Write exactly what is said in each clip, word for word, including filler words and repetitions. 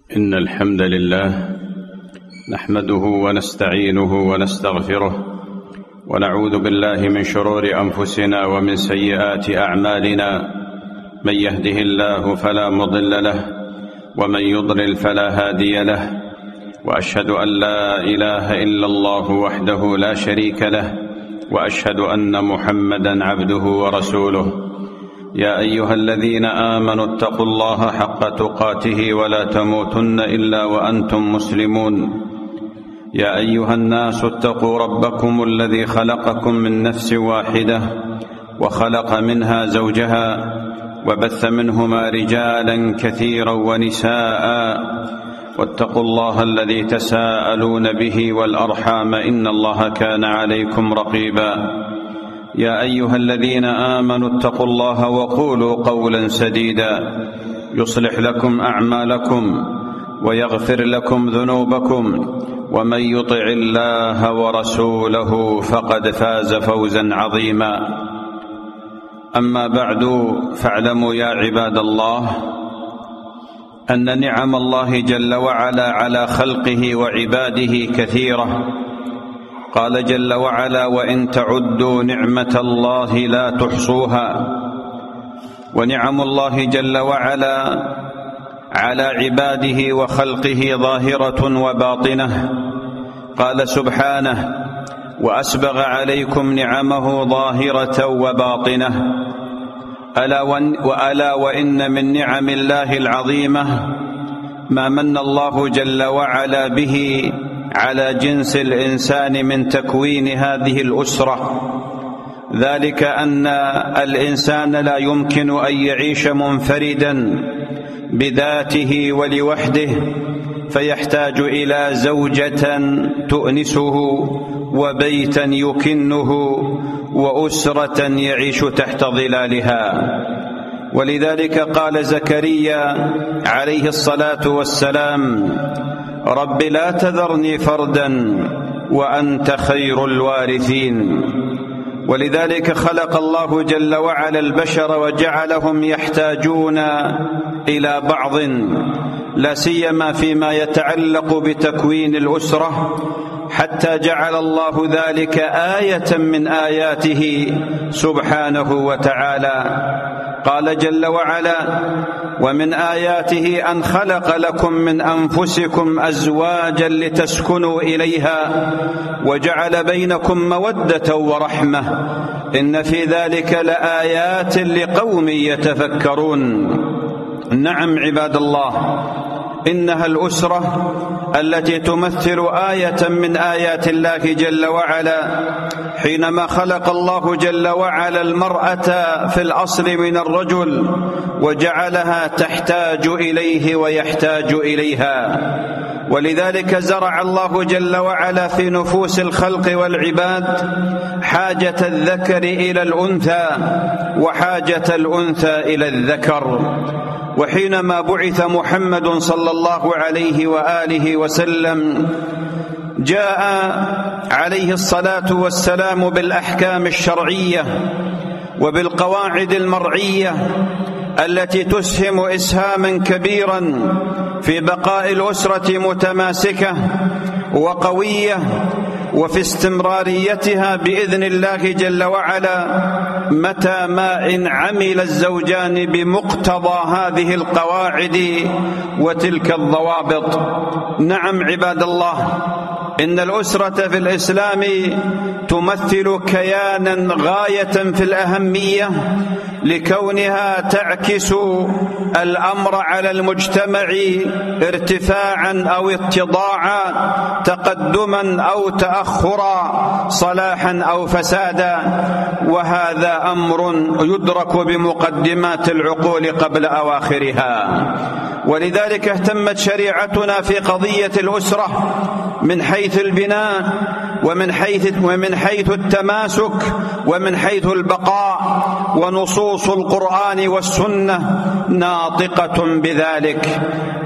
إن الحمد لله نحمده ونستعينه ونستغفره ونعوذ بالله من شرور أنفسنا ومن سيئات أعمالنا. من يهده الله فلا مضل له ومن يضلل فلا هادي له، وأشهد أن لا إله إلا الله وحده لا شريك له، وأشهد أن محمدا عبده ورسوله. يا أيها الذين آمنوا اتقوا الله حق تقاته ولا تموتن إلا وأنتم مسلمون. يا أيها الناس اتقوا ربكم الذي خلقكم من نفس واحدة وخلق منها زوجها وبث منهما رجالا كثيرا ونساء، واتقوا الله الذي تساءلون به والأرحام إن الله كان عليكم رقيبا. يا أيها الذين آمنوا اتقوا الله وقولوا قولا سديدا يصلح لكم أعمالكم ويغفر لكم ذنوبكم، ومن يطع الله ورسوله فقد فاز فوزا عظيما. أما بعد، فاعلموا يا عباد الله أن نعم الله جل وعلا على خلقه وعباده كثيرة. قال جل وعلا: وإن تعدوا نعمة الله لا تحصوها. ونعم الله جل وعلا على عباده وخلقه ظاهرة وباطنة. قال سبحانه: وأسبغ عليكم نعمه ظاهرة وباطنة. ألا وألا وإن من نعم الله العظيمة ما من الله جل وعلا به على جنس الإنسان من تكوين هذه الأسرة، ذلك أن الإنسان لا يمكن أن يعيش منفردا بذاته ولوحده، فيحتاج إلى زوجة تؤنسه وبيتا يكنه وأسرة يعيش تحت ظلالها. ولذلك قال زكريا عليه الصلاة والسلام: رب لا تذرني فردا وأنت خير الوارثين. ولذلك خلق الله جل وعلا البشر وجعلهم يحتاجون إلى بعض، لا سيما فيما يتعلق بتكوين الأسرة، حتى جعل الله ذلك آية من آياته سبحانه وتعالى. قال جل وعلا: ومن آياته أن خلق لكم من أنفسكم أزواجا لتسكنوا إليها وجعل بينكم مودة ورحمة إن في ذلك لآيات لقوم يتفكرون. نعم عباد الله، إنها الأسرة التي تمثل آية من آيات الله جل وعلا، حينما خلق الله جل وعلا المرأة في الأصل من الرجل وجعلها تحتاج إليه ويحتاج إليها. ولذلك زرع الله جل وعلا في نفوس الخلق والعباد حاجة الذكر إلى الأنثى وحاجة الأنثى إلى الذكر. وحينما بعث محمد صلى الله عليه وآله وسلم جاء عليه الصلاة والسلام بالأحكام الشرعية وبالقواعد المرعية التي تسهم إسهاما كبيرا في بقاء الأسرة متماسكة وقوية وفي استمراريتها بإذن الله جل وعلا، متى ما إن عمل الزوجان بمقتضى هذه القواعد وتلك الضوابط. نعم عباد الله، إن الأسرة في الإسلام تمثل كيانا غاية في الأهمية، لكونها تعكس الأمر على المجتمع ارتفاعا أو اتضاعا، تقدما أو تأخرا، صلاحا أو فسادا. وهذا أمر يدرك بمقدمات العقول قبل أواخرها. ولذلك اهتمت شريعتنا في قضية الأسرة من حيث البناء ومن حيث ومن حيث التماسك ومن حيث البقاء، ونصوص القرآن والسنة ناطقة بذلك.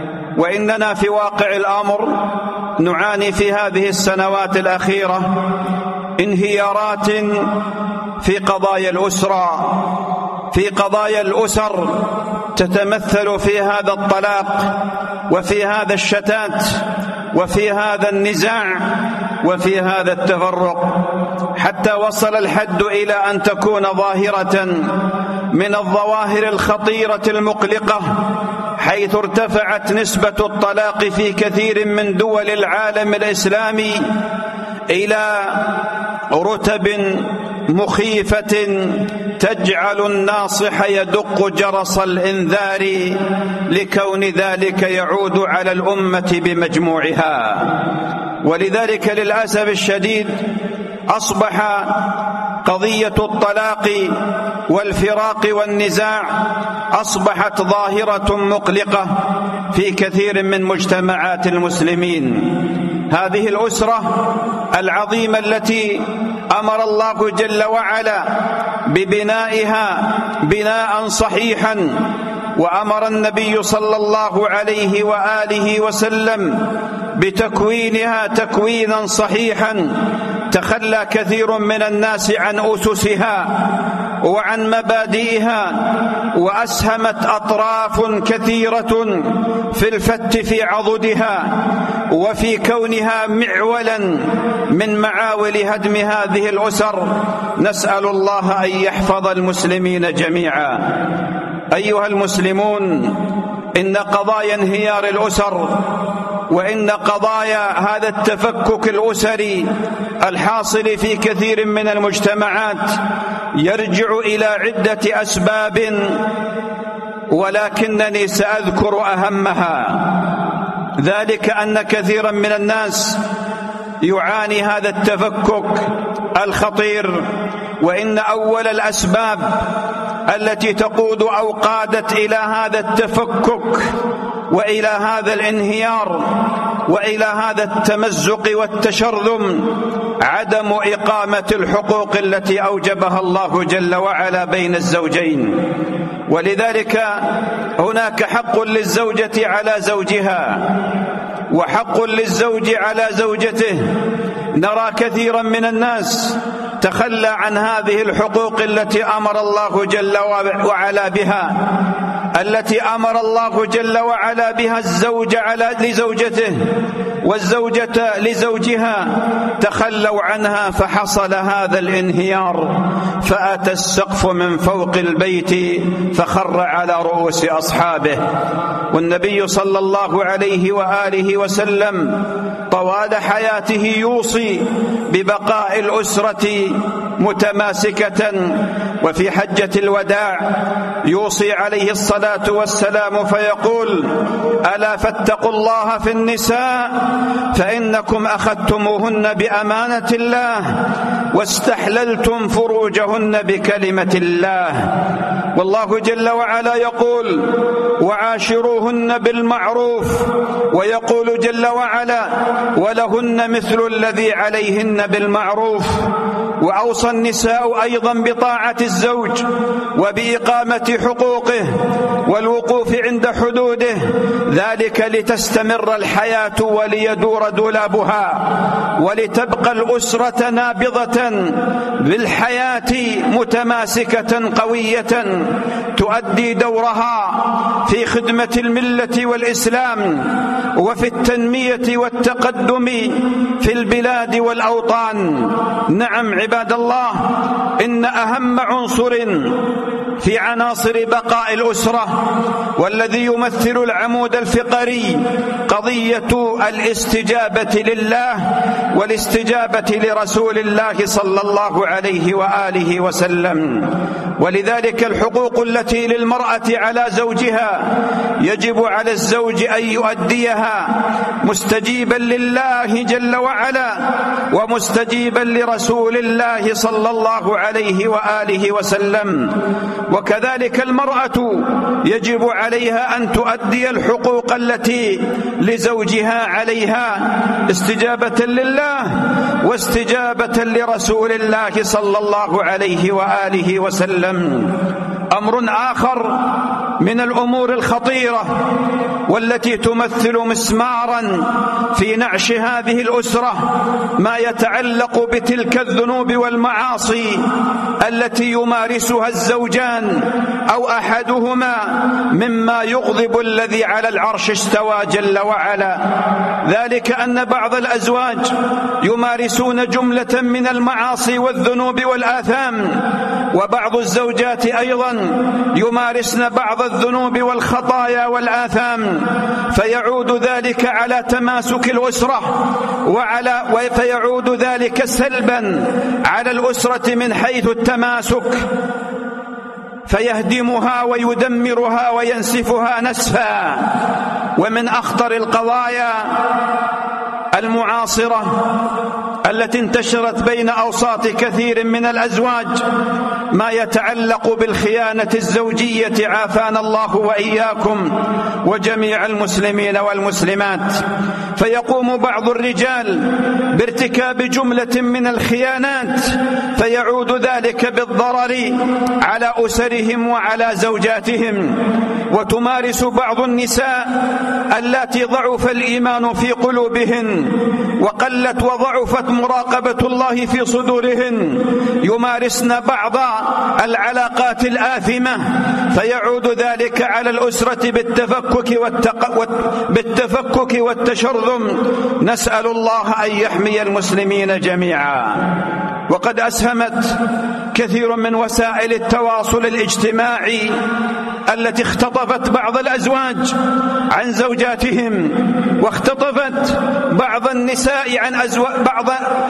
وإننا في واقع الأمر نعاني في هذه السنوات الأخيرة انهيارات في قضايا الأسرة، في قضايا الأسر تتمثل في هذا الطلاق وفي هذا الشتات وفي هذا النزاع وفي هذا التفرق، حتى وصل الحد إلى أن تكون ظاهرة من الظواهر الخطيرة المقلقة، حيث ارتفعت نسبة الطلاق في كثير من دول العالم الإسلامي إلى رتب مخيفة تجعل الناصح يدق جرس الإنذار لكون ذلك يعود على الأمة بمجموعها. ولذلك للأسف الشديد أصبح قضية الطلاق والفراق والنزاع أصبحت ظاهرة مقلقة في كثير من مجتمعات المسلمين. هذه الأسرة العظيمة التي أمر الله جل وعلا ببنائها بناء صحيحا، وأمر النبي صلى الله عليه وآله وسلم بتكوينها تكوينا صحيحا، تخلى كثير من الناس عن أسسها وعن مبادئها، وأسهمت أطراف كثيرة في الفت في عضدها وفي كونها معولا من معاول هدم هذه الأسر. نسأل الله أن يحفظ المسلمين جميعا. أيها المسلمون، إن قضايا انهيار الأسر وإن قضايا هذا التفكك الأسري الحاصل في كثير من المجتمعات يرجع إلى عدة أسباب، ولكنني سأذكر أهمها. ذلك أن كثيرا من الناس يعاني هذا التفكك الخطير، وإن أول الأسباب التي تقود أو قادت إلى هذا التفكك وإلى هذا الانهيار وإلى هذا التمزق والتشرذم عدم إقامة الحقوق التي أوجبها الله جل وعلا بين الزوجين. ولذلك هناك حق للزوجة على زوجها وحق للزوج على زوجته. نرى كثيرا من الناس تخلى عن هذه الحقوق التي أمر الله جل وعلا بها التي أمر الله جل وعلا بها الزوج على لزوجته والزوجة لزوجها، تخلوا عنها فحصل هذا الانهيار، فأتى السقف من فوق البيت فخر على رؤوس أصحابه. والنبي صلى الله عليه وآله وسلم طوال حياته يوصي ببقاء الأسرة متماسكة، وفي حجة الوداع يوصي عليه الصلاة والسلام فيقول: ألا فاتقوا الله في النساء فإنكم أخذتموهن بأمانة الله واستحللتم فروجهن بكلمة الله. والله جل وعلا يقول: وعاشروهن بالمعروف، ويقول جل وعلا: ولهن مثل الذي عليهن بالمعروف. وأوصى النساء أيضا بطاعة الزوج وبإقامة حقوقه والوقوف عند حدوده، ذلك لتستمر الحياة وليدور دولابها ولتبقى الأسرة نابضة بالحياة متماسكة قوية تؤدي دورها في خدمة الملة والإسلام وفي التنمية والتقدم في البلاد والأوطان. نعم عباد الله، إن أهم عنصر في عناصر بقاء الأسرة والذي يمثل العمود الفقري قضية الاستجابة لله والاستجابة لرسول الله صلى الله عليه وآله وسلم. ولذلك الحقوق التي للمرأة على زوجها يجب على الزوج أن يؤديها مستجيبا لله جل وعلا ومستجيبا لرسول الله صلى الله عليه وآله وسلم. وكذلك المرأة يجب عليها أن تؤدي الحقوق التي لزوجها عليها استجابة لله واستجابة لرسول الله صلى الله عليه وآله وسلم. أمر آخر من الأمور الخطيرة والتي تمثل مسمارا في نعش هذه الأسرة ما يتعلق بتلك الذنوب والمعاصي التي يمارسها الزوجان أو أحدهما مما يغضب الذي على العرش استوى جل وعلا. ذلك أن بعض الأزواج يمارسون جملة من المعاصي والذنوب والآثام، وبعض الزوجات أيضا يمارسن بعض الذنوب والخطايا والآثام، فيعود ذلك على تماسك الأسرة وعلى فيعود ذلك سلبا على الأسرة من حيث التماسك، فيهدمها ويدمرها وينسفها نسفا. ومن أخطر القضايا المعاصرة التي انتشرت بين أوساط كثير من الأزواج ما يتعلق بالخيانة الزوجية، عافانا الله وإياكم وجميع المسلمين والمسلمات. فيقوم بعض الرجال بارتكاب جملة من الخيانات فيعود ذلك بالضرر على أسرهم وعلى زوجاتهم. وتمارس بعض النساء اللاتي ضعف الإيمان في قلوبهن وقلت وضعفت مراقبة الله في صدورهن يمارسن بعض العلاقات الآثمة، فيعود ذلك على الأسرة بالتفكك والتق... بالتفكك والتشرذم. نسأل الله أن يحمي المسلمين جميعا. وقد أسهمت كثير من وسائل التواصل الاجتماعي التي اختطفت بعض الأزواج عن زوجاتهم، واختطفت بعض النساء عن أزواج بعض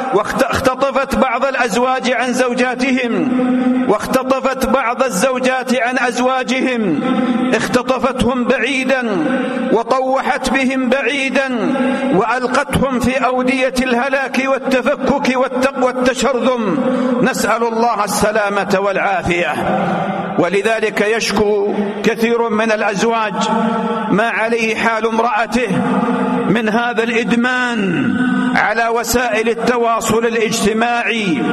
واختطفت بعض الأزواج عن زوجاتهم، واختطفت بعض الزوجات عن أزواجهم، اختطفتهم بعيدا وطوحت بهم بعيدا وألقتهم في أودية الهلاك والتفكك والتشرذم. نسأل الله السلامة والعافية. ولذلك يشكو كثير من الأزواج ما عليه حال امرأته من هذا الإدمان على وسائل التواصل الاجتماعي،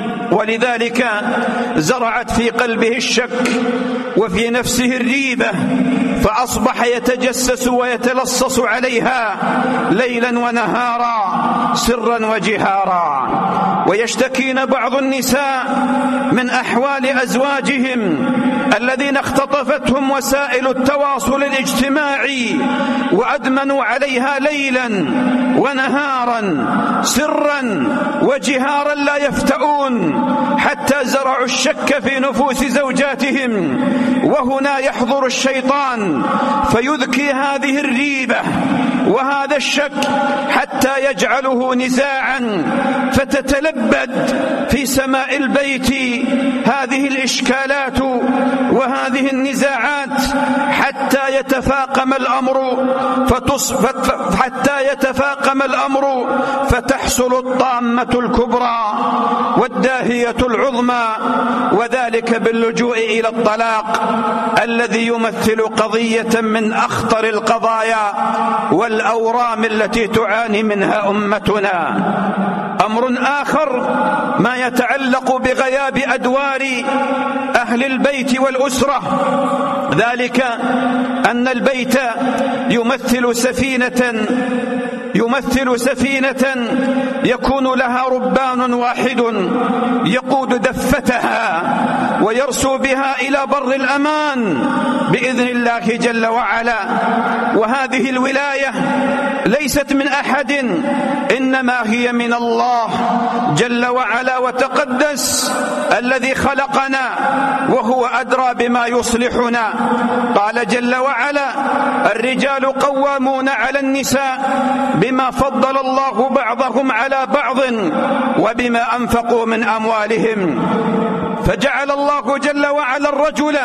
ولذلك زرعت في قلبه الشك وفي نفسه الريبة، فأصبح يتجسس ويتلصص عليها ليلا ونهارا سرا وجهارا. ويشتكين بعض النساء من أحوال أزواجهم الذين اختطفتهم وسائل التواصل الاجتماعي وأدمنوا عليها ليلا ونهارا سرا وجهارا لا يفتؤون، حتى زرعوا الشك في نفوس زوجاتهم. وهنا يحضر الشيطان فيذكي هذه الريبة وهذا الشك حتى يجعله نزاعا، فتتلبد في سماء البيت هذه الإشكالات وهذه النزاعات حتى يتفاقم الأمر فتصبت حتى يتفاقم الأمر فتحصل الطامة الكبرى والداهية العظمى، وذلك باللجوء إلى الطلاق الذي يمثل قضية من أخطر القضايا والأورام التي تعاني منها أمتنا. أمر آخر ما يتعلق بغياب أدوار أهل البيت والأسرة، ذلك أن البيت يمثل سفينة يمثل سفينة يكون لها ربان واحد يقود دفتها ويرسو بها إلى بر الأمان بإذن الله جل وعلا. وهذه الولاية ليست من أحد، إنما هي من الله جل وعلا وتقدس الذي خلقنا وهو أدرى بما يصلحنا. قال جل وعلا: الرجال قوامون على النساء بما فضل الله بعضهم على بعض وبما أنفقوا من أموالهم. فجعل الله جل وعلا الرجل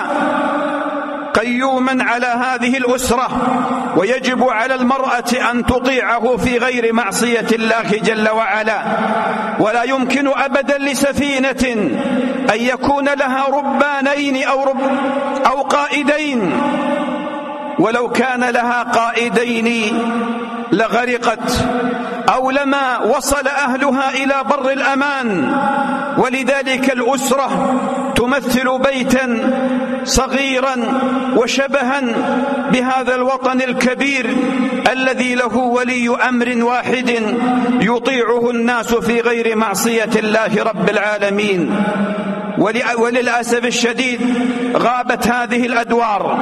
قيوما على هذه الأسرة، ويجب على المرأة أن تطيعه في غير معصية الله جل وعلا. ولا يمكن أبدا لسفينة أن يكون لها ربانين أو, رب أو قائدين، ولو كان لها قائدين لغرقت أو لما وصل أهلها إلى بر الأمان. ولذلك الأسرة تمثل بيتا صغيرا وشبها بهذا الوطن الكبير الذي له ولي أمر واحد يطيعه الناس في غير معصية الله رب العالمين. وللأسف الشديد غابت هذه الأدوار،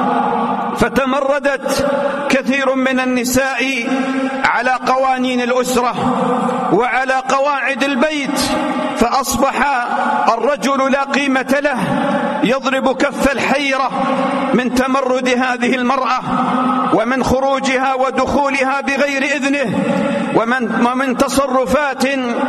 فتمردت كثير من النساء على قوانين الأسرة وعلى قواعد البيت، فأصبح الرجل لا قيمة له، يضرب كف الحيرة من تمرد هذه المرأة ومن خروجها ودخولها بغير إذنه، ومن, ومن تصرفات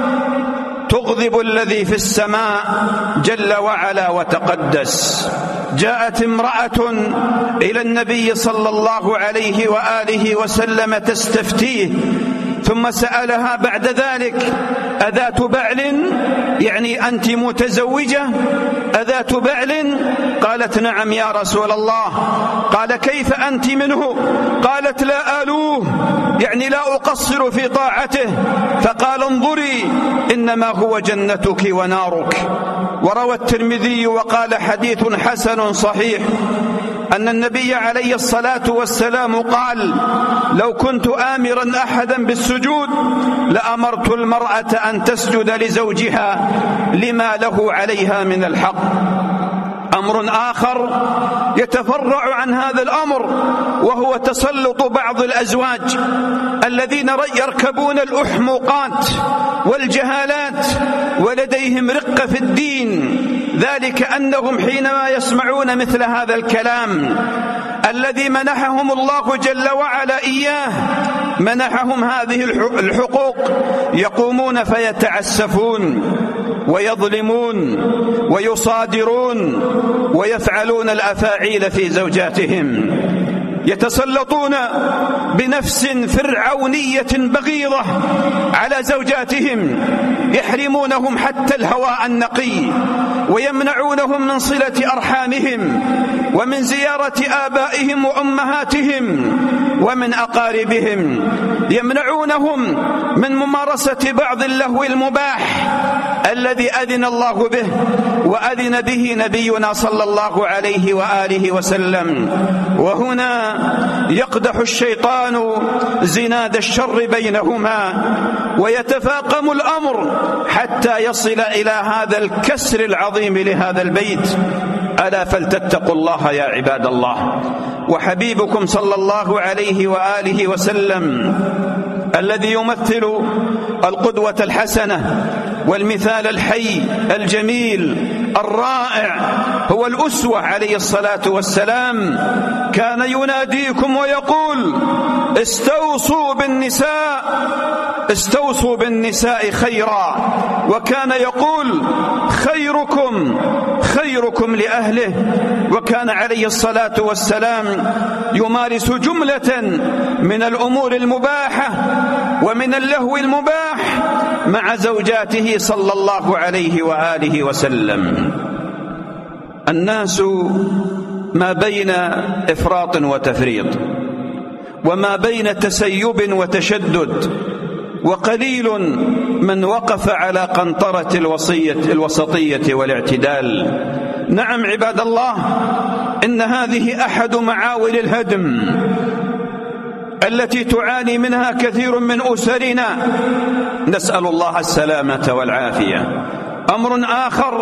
تغضب الذي في السماء جل وعلا وتقدس. جاءت امرأة إلى النبي صلى الله عليه وآله وسلم تستفتيه، ثم سألها بعد ذلك: أذات بعل؟ يعني أنت متزوجة؟ أذات بعل؟ قالت: نعم يا رسول الله. قال: كيف أنت منه؟ قالت: لا آلوه، يعني لا أقصر في طاعته. فقال: انظري إنما هو جنتك ونارك. وروى الترمذي وقال: حديث حسن صحيح أن النبي عليه الصلاة والسلام قال: لو كنت آمرا أحدا بالسجود لأمرت المرأة أن تسجد لزوجها لما له عليها من الحق. أمر آخر يتفرع عن هذا الأمر، وهو تسلط بعض الأزواج الذين يركبون الأحمقات والجهالات ولديهم رقة في الدين، ذلك أنهم حينما يسمعون مثل هذا الكلام الذي منحهم الله جل وعلا إياه، منحهم هذه الحقوق، يقومون فيتعسفون ويظلمون ويصادرون ويفعلون الأفاعيل في زوجاتهم، يتسلطون بنفس فرعونية بغيضة على زوجاتهم، يحرمونهم حتى الهواء النقي، ويمنعونهم من صلة أرحامهم ومن زيارة آبائهم وأمهاتهم ومن أقاربهم، يمنعونهم من ممارسة بعض اللهو المباح الذي أذن الله به وأذن به نبينا صلى الله عليه وآله وسلم. وهنا يقدح الشيطان زناد الشر بينهما، ويتفاقم الأمر حتى يصل إلى هذا الكسر العظيم لهذا البيت. ألا فلتتقوا الله يا عباد الله. وحبيبكم صلى الله عليه وآله وسلم الذي يمثل القدوة الحسنة والمثال الحي الجميل الرائع، هو الأسوة عليه الصلاة والسلام، كان يناديكم ويقول: استوصوا بالنساء استوصوا بالنساء خيرا، وكان يقول: خيركم خيركم لأهله. وكان عليه الصلاة والسلام يمارس جملة من الأمور المباحة ومن اللهو المباح مع زوجاته صلى الله عليه وآله وسلم. الناس ما بين إفراط وتفريط، وما بين تسيب وتشدد، وقليل من وقف على قنطرة الوصية الوسطية والاعتدال. نعم عباد الله، إن هذه أحد معاول الهدم التي تعاني منها كثير من أسرنا، نسأل الله السلامة والعافية. أمر آخر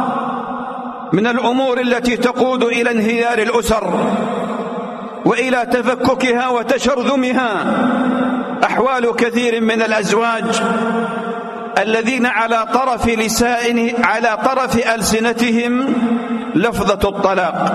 من الأمور التي تقود إلى انهيار الأسر وإلى تفككها وتشرذمها أحوال كثير من الأزواج الذين على طرف لسان على طرف ألسنتهم لفظة الطلاق،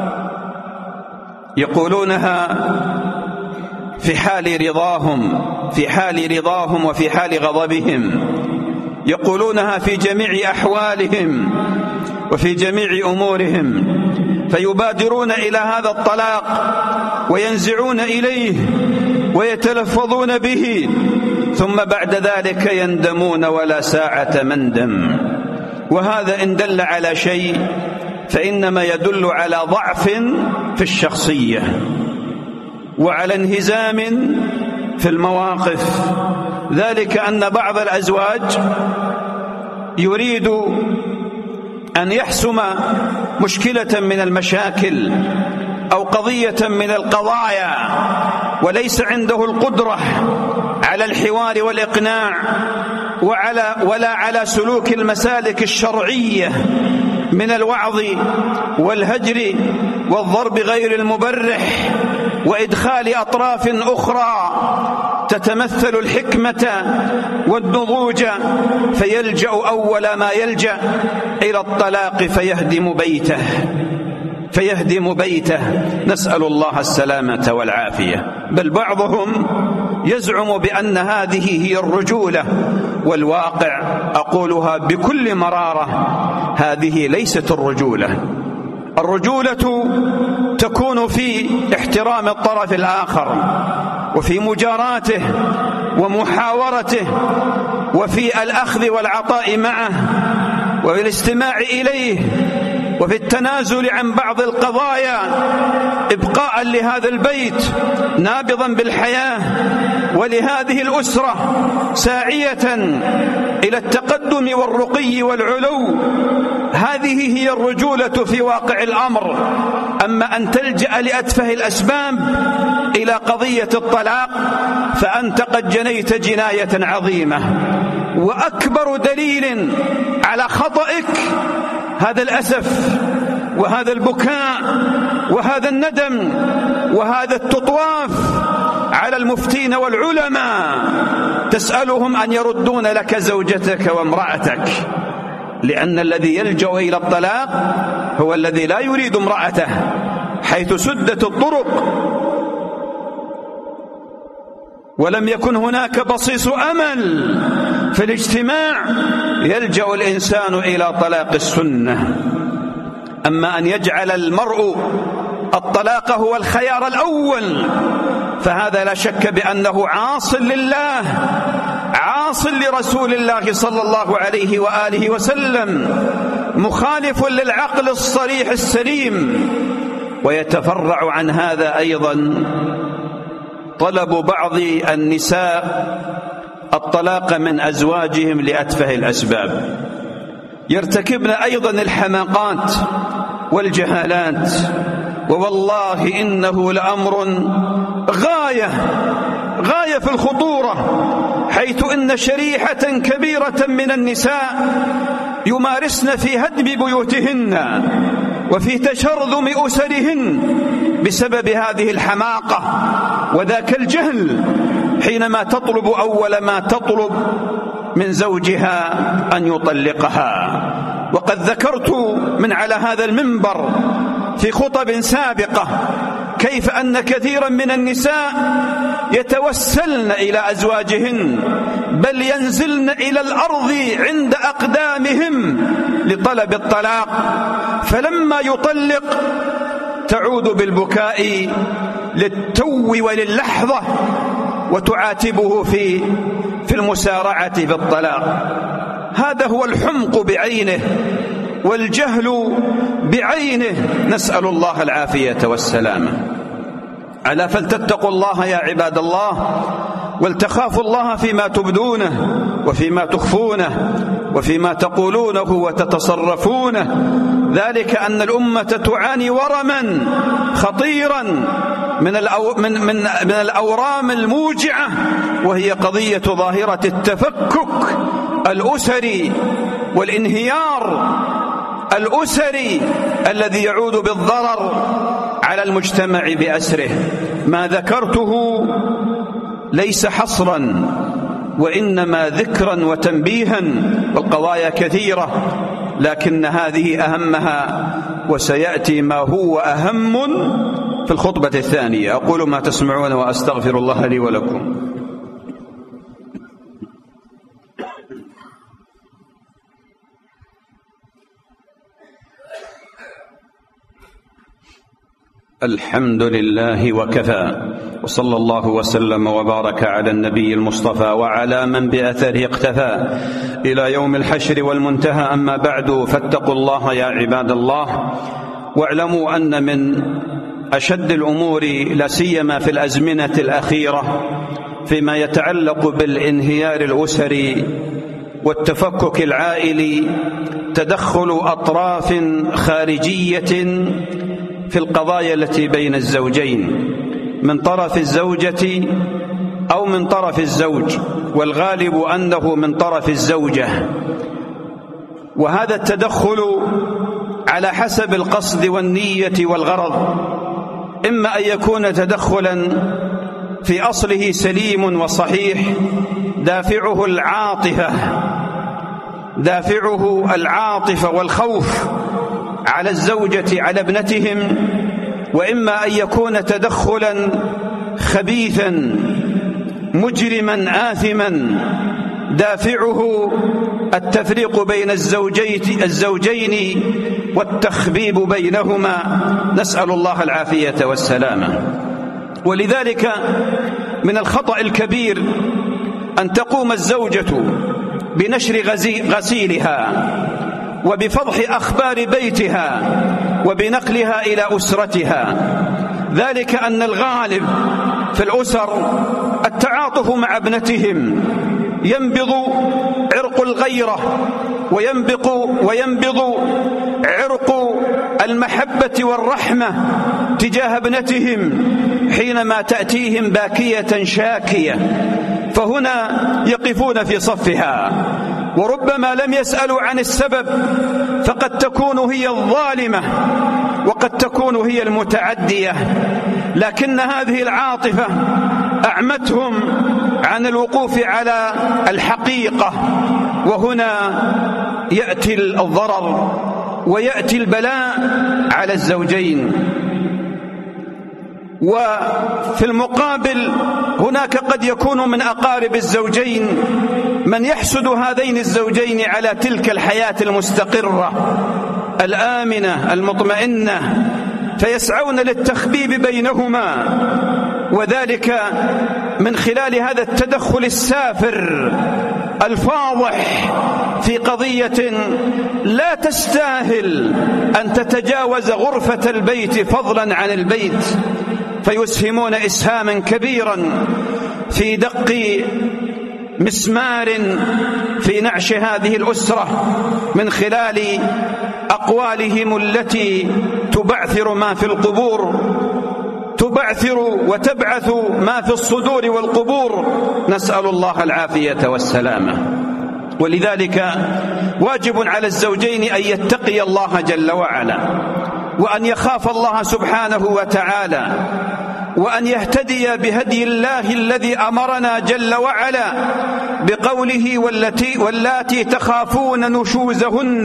يقولونها في حال رضاهم في حال رضاهم وفي حال غضبهم، يقولونها في جميع أحوالهم وفي جميع أمورهم، فيبادرون إلى هذا الطلاق وينزعون إليه ويتلفظون به، ثم بعد ذلك يندمون ولا ساعة مندم. وهذا إن دل على شيء فإنما يدل على ضعف في الشخصية وعلى انهزام في المواقف، ذلك أن بعض الأزواج يريد أن يحسم مشكلة من المشاكل أو قضية من القضايا وليس عنده القدرة على الحوار والإقناع وعلى ولا على سلوك المسالك الشرعية من الوعظ والهجر والضرب غير المبرح وإدخال أطراف أخرى تتمثل الحكمة والنضوج، فيلجأ أول ما يلجأ إلى الطلاق فيهدم بيته فيهدم بيته نسأل الله السلامة والعافية. بل بعضهم يزعم بأن هذه هي الرجولة، والواقع أقولها بكل مرارة هذه ليست الرجولة. الرجولة تكون في احترام الطرف الآخر وفي مجاراته ومحاورته وفي الأخذ والعطاء معه وفي الاستماع إليه وفي التنازل عن بعض القضايا إبقاء لهذا البيت نابضا بالحياة ولهذه الأسرة ساعية إلى التقدم والرقي والعلو. هذه هي الرجولة في واقع الأمر. أما أن تلجأ لأتفه الأسباب إلى قضية الطلاق فأنت قد جنيت جناية عظيمة. وأكبر دليل على خطئك هذا الأسف وهذا البكاء وهذا الندم وهذا التطواف على المفتين والعلماء تسألهم أن يردون لك زوجتك وامرأتك، لأن الذي يلجأ إلى الطلاق هو الذي لا يريد امرأته، حيث سدت الطرق ولم يكن هناك بصيص أمل في الاجتماع يلجأ الإنسان إلى طلاق السنة. أما أن يجعل المرء الطلاق هو الخيار الأول فهذا لا شك بأنه عاص لله، عاص لرسول الله صلى الله عليه وآله وسلم، مخالف للعقل الصريح السليم. ويتفرع عن هذا أيضا طلب بعض النساء الطلاق من أزواجهم لأتفه الأسباب. يرتكبن أيضا الحماقات والجهالات، ووالله إنه لأمر غاية غاية في الخطورة، حيث إن شريحة كبيرة من النساء يمارسن في هدم بيوتهن وفي تشرذم أسرهن بسبب هذه الحماقة وذاك الجهل، حينما تطلب أول ما تطلب من زوجها أن يطلقها. وقد ذكرت من على هذا المنبر في خطب سابقة كيف أن كثيرا من النساء يتوسلن إلى أزواجهن، بل ينزلن إلى الأرض عند أقدامهم لطلب الطلاق، فلما يطلق تعود بالبكاء للتو وللحظة وتعاتبه في في المسارعة بالطلاق. هذا هو الحمق بعينه والجهل بعينه، نسأل الله العافية والسلامة. ألا فلتتقوا الله يا عباد الله، ولتخافوا الله فيما تبدونه وفيما تخفونه وفيما تقولونه وتتصرفونه. ذلك أن الأمة تعاني ورما خطيرا من الأو من من من الأورام الموجعة، وهي قضية ظاهرة التفكك الأسري والانهيار الأسري الذي يعود بالضرر على المجتمع بأسره. ما ذكرته ليس حصرا وإنما ذكرا وتنبيها، والقضايا كثيرة لكن هذه أهمها، وسيأتي ما هو أهم في الخطبة الثانية. أقول ما تسمعون وأستغفر الله لي ولكم. الحمد لله وكفى، وصلى الله وسلم وبارك على النبي المصطفى وعلى من بأثره اقتفى إلى يوم الحشر والمنتهى. أما بعد، فاتقوا الله يا عباد الله، واعلموا أن من أشد الأمور لا سيما في الأزمنة الأخيرة فيما يتعلق بالانهيار الأسري والتفكك العائلي تدخل أطراف خارجية في القضايا التي بين الزوجين من طرف الزوجة أو من طرف الزوج، والغالب أنه من طرف الزوجة. وهذا التدخل على حسب القصد والنية والغرض، إما أن يكون تدخلا في أصله سليم وصحيح دافعه العاطفة دافعه العاطفة والخوف على الزوجة على ابنتهم، وإما أن يكون تدخلا خبيثا مجرما آثما دافعه التفريق بين الزوجين والتخبيب بينهما، نسأل الله العافية والسلامة. ولذلك من الخطأ الكبير أن تقوم الزوجة بنشر غسيلها وبفضح أخبار بيتها وبنقلها إلى أسرتها، ذلك أن الغالب في الأسر التعاطف مع ابنتهم، ينبض عرق الغيرة وينبض, وينبض عرق المحبة والرحمة تجاه ابنتهم حينما تأتيهم باكية شاكية، فهنا يقفون في صفها، وربما لم يسألوا عن السبب، فقد تكون هي الظالمة وقد تكون هي المتعدية، لكن هذه العاطفة أعمتهم عن الوقوف على الحقيقة، وهنا يأتي الضرر ويأتي البلاء على الزوجين. وفي المقابل هناك قد يكون من أقارب الزوجين من يحسد هذين الزوجين على تلك الحياة المستقرة الآمنة المطمئنة، فيسعون للتخبيب بينهما، وذلك من خلال هذا التدخل السافر الفاضح في قضية لا تستاهل أن تتجاوز غرفة البيت فضلا عن البيت، فيسهمون إسهاما كبيرا في دق مسمار في نعش هذه الأسرة من خلال أقوالهم التي تبعثر ما في القبور، تبعثر وتبعث ما في الصدور والقبور، نسأل الله العافية والسلامة. ولذلك واجب على الزوجين أن يتقي الله جل وعلا، وأن يخاف الله سبحانه وتعالى، وأن يهتدي بهدي الله الذي أمرنا جل وعلا بقوله والتي واللاتي تخافون نشوزهن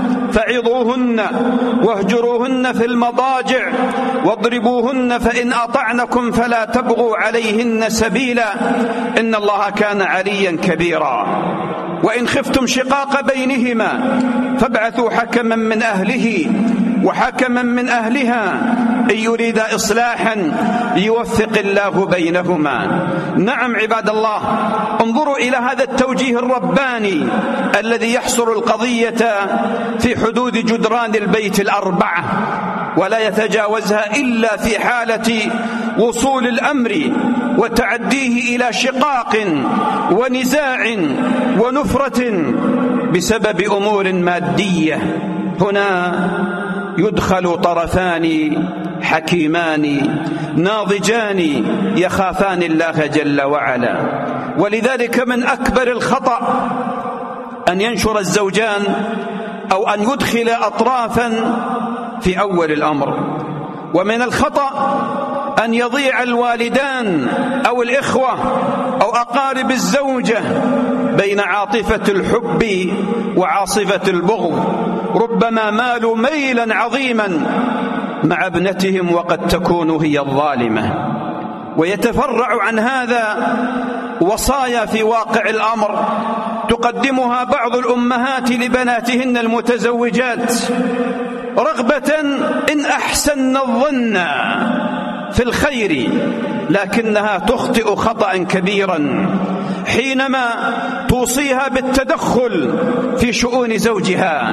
فعظوهن واهجروهن في المضاجع واضربوهن فإن أطعنكم فلا تبغوا عليهن سبيلا إن الله كان عليا كبيرا. وإن خفتم شقاق بينهما فابعثوا حكما من أهله وحكما من أهلها إن يريد إصلاحا يوفق الله بينهما. نعم عباد الله، انظروا إلى هذا التوجيه الرباني الذي يحصر القضية في حدود جدران البيت الأربعة ولا يتجاوزها إلا في حالة وصول الأمر وتعديه إلى شقاق ونزاع ونفرة بسبب أمور مادية. هنا يدخل طرفان حكيمان ناضجان يخافان الله جل وعلا. ولذلك من أكبر الخطأ أن ينشر الزوجان أو أن يدخل أطرافا في أول الأمر، ومن الخطأ أن يضيع الوالدان أو الإخوة أو أقارب الزوجة بين عاطفة الحب وعاصفة البغض، ربما مالوا ميلا عظيما مع ابنتهم وقد تكون هي الظالمة. ويتفرع عن هذا وصايا في واقع الأمر تقدمها بعض الأمهات لبناتهن المتزوجات رغبة إن أحسن الظن في الخير، لكنها تخطئ خطأ كبيرا حينما توصيها بالتدخل في شؤون زوجها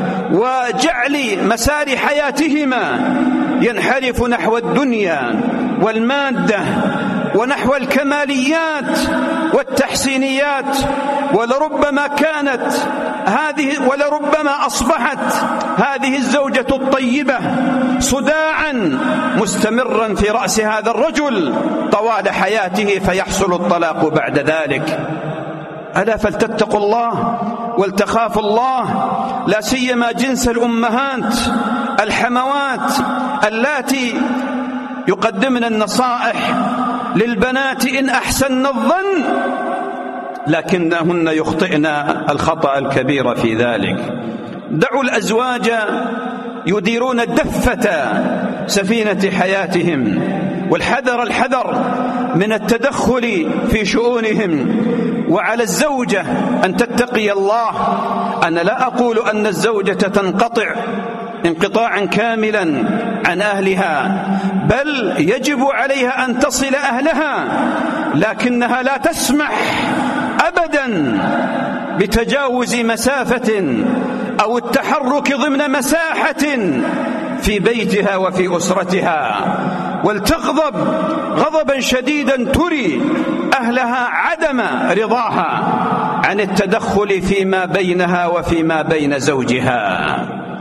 وجعل مسار حياتهما ينحرف نحو الدنيا والمادة ونحو الكماليات والتحسينيات، ولربما كانت هذه ولربما أصبحت هذه الزوجة الطيبة صداعا مستمرا في رأس هذا الرجل طوال حياته، فيحصل الطلاق بعد ذلك. ألا فلتتقوا الله ولتخافوا الله، لا سيما جنس الأمهات الحموات اللاتي يقدمن النصائح للبنات إن أحسن الظن، لكنهن يخطئن الخطأ الكبير في ذلك. دعوا الأزواج يديرون دفة سفينة حياتهم، والحذر الحذر من التدخل في شؤونهم. وعلى الزوجة أن تتقي الله. أنا لا أقول أن الزوجة تنقطع انقطاعا كاملا عن أهلها، بل يجب عليها أن تصل أهلها، لكنها لا تسمح أبدا بتجاوز مسافة أو التحرك ضمن مساحة في بيتها وفي أسرتها، ولتغضب غضبا شديدا تري أهلها عدم رضاها عن التدخل فيما بينها وفيما بين زوجها.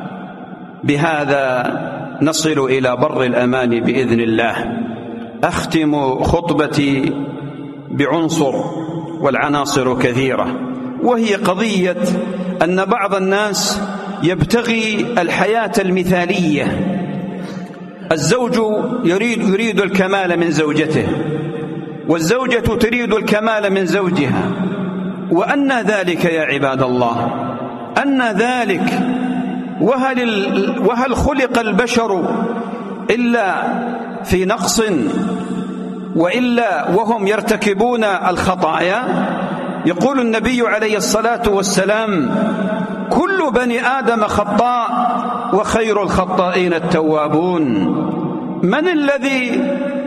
بهذا نصل إلى بر الأمان بإذن الله. أختم خطبتي بعنصر، والعناصر كثيرة، وهي قضية أن بعض الناس يبتغي الحياة المثالية. الزوج يريد, يريد الكمال من زوجته، والزوجة تريد الكمال من زوجها. وأن ذلك يا عباد الله؟ أن ذلك؟ وهل, وهل خلق البشر إلا في نقص، وإلا وهم يرتكبون الخطايا؟ يقول النبي عليه الصلاة والسلام: كل بني آدم خطاء وخير الخطائين التوابون. من الذي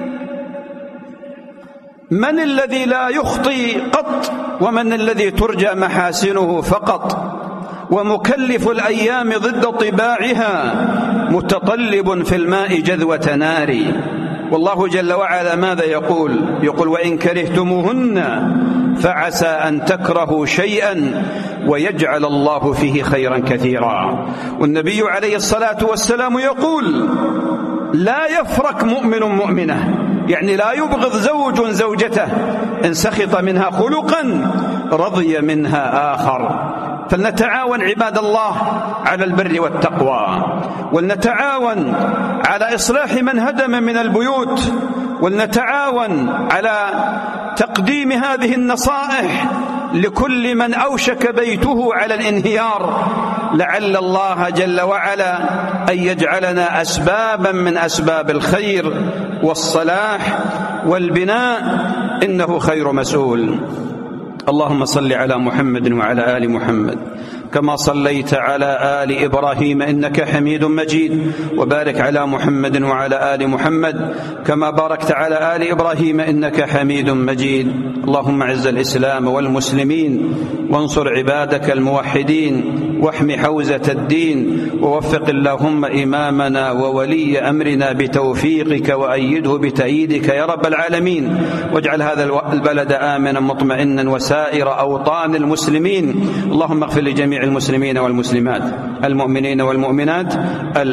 من الذي لا يخطي قط، ومن الذي ترجى محاسنه فقط؟ ومكلف الأيام ضد طباعها، متطلب في الماء جذوة نار. والله جل وعلا ماذا يقول؟ يقول: وإن كرهتموهن فعسى أن تكرهوا شيئا ويجعل الله فيه خيرا كثيرا. والنبي عليه الصلاة والسلام يقول: لا يفرك مؤمن مؤمنة، يعني لا يبغض زوج زوجته إن سخط منها خلقا رضي منها آخر. فلنتعاون عباد الله على البر والتقوى، ولنتعاون على إصلاح من هدم من البيوت، ولنتعاون على تقديم هذه النصائح لكل من أوشك بيته على الانهيار، لعل الله جل وعلا أن يجعلنا أسبابا من أسباب الخير والصلاح والبناء، إنه خير مسؤول. اللهم صل على محمد وعلى آل محمد كما صليت على آل إبراهيم إنك حميد مجيد، وبارك على محمد وعلى آل محمد كما باركت على آل إبراهيم إنك حميد مجيد. اللهم اعز الإسلام والمسلمين، وانصر عبادك الموحدين، واحم حوزة الدين، ووفق اللهم إمامنا وولي أمرنا بتوفيقك، وأيده بتأييدك يا رب العالمين، واجعل هذا البلد آمنا مطمئنا وسائر أوطان المسلمين. اللهم اغفر لجميع المسلمين والمسلمات، المؤمنين والمؤمنات،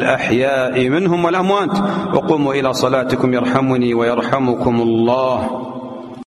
الأحياء منهم والأموات، وقوموا إلى صلاتكم يرحمني ويرحمكم الله.